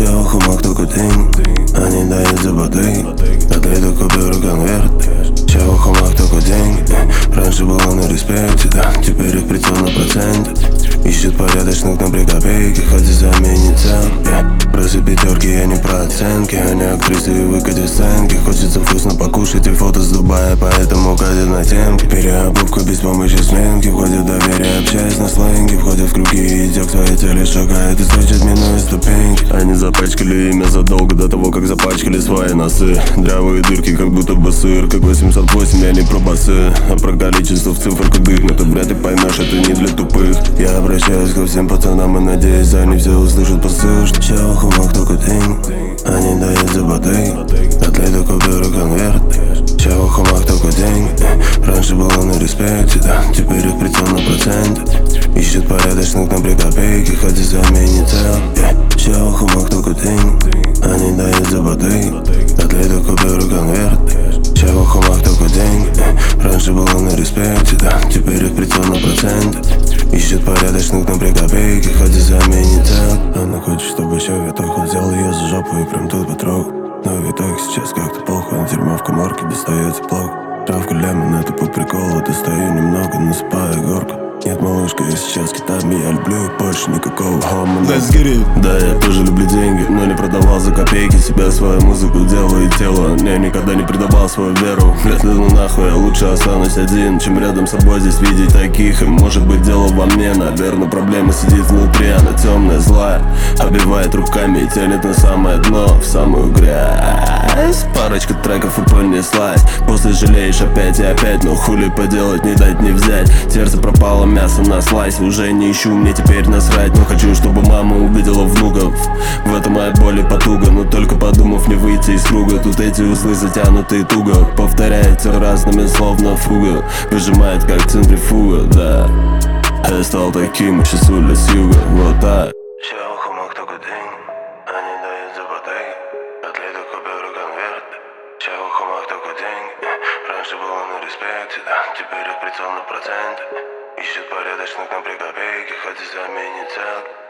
Чел хумак только деньги, они дают за баты. Отлету купюру конверт. Чел хумак только деньги. Раньше было на респекте, да, теперь их прицел на проценте. Ищут порядочных на при копейке, хоть и заменит ценки. Просят пятерки, я не про оценки. Они актрисы и выкатят сценки. Хочется вкусно покушать и фото с Дубая, поэтому катят на темке. Переобувка без помощи сменки. Входит в доверие, общаясь на сленге. Входят в круги и идет к своей цели, шагает и скачет, минуя ступеньки. Они запачкали имя задолго до того, как запачкали свои носы. Дрявые дырки, как будто бы сыр. Как 808, я не про басы, а про количество в цифрах дыр. Но ты, брат, ты поймешь, это не для тупых. Я обращаюсь ко всем пацанам и надеюсь, они все услышат посыл, что чел хумак только деньги, они дают за баты. Отлету купюру конверт. Чел хумак только деньги. Раньше было на респекте, да, теперь их прицел на проценте. Ищут порядочных на при копейке, хоть и заменит цел. Чел хумак только деньги, они дают за баты. Отлету купюру конверт. Чел хумак только деньги. Раньше было на респекте, да, теперь их прицел на проценте. Ищет порядочных на при копейке, хоть и заменит цел. Она хочет, чтобы еще виток взял ее за жопу и прям тут потрогал. Но виток сейчас как-то плохо, на дерьмо в коморке достается плохо. Травка лемон, это под прикол, достаю немного, насыпаю горку. Нет, малышка, я сейчас китами, я люблю их больше никакого хома. Let's get it. Да, я тоже люблю деньги, но не продавал за копейки себя, свою музыку, дело и тело. Я никогда не предавал свою веру. Блядь, ну нахуй, я лучше останусь один, чем рядом с собой здесь видеть таких. И может быть дело во мне, наверное, проблема сидит внутри. Она темная, злая, обивает руками и тянет на самое дно, в самую грязь. Парочка треков и понеслась, после жалеешь опять и опять. Но хули поделать, не дать не взять. Сердце пропало, мясо на слайсе. Уже не ищу, мне теперь насрать. Но хочу, чтобы мама увидела внуков. В этом моя боль и потуга. Но только подумав, не выйти из круга. Тут эти узлы затянутые туго. Повторяются разными, словно фуга. Выжимает, как центрифуга, да. Я стал таким, сейчас улиц с юга. Вот так. Чел хумак только деньги, они дают за баты. Отлету купюру конверт. Чел хумак только деньги. Раньше было на респекте, да, теперь их прицел на проценте. Ищут порядочных на при копейке, хоть и заменит цел.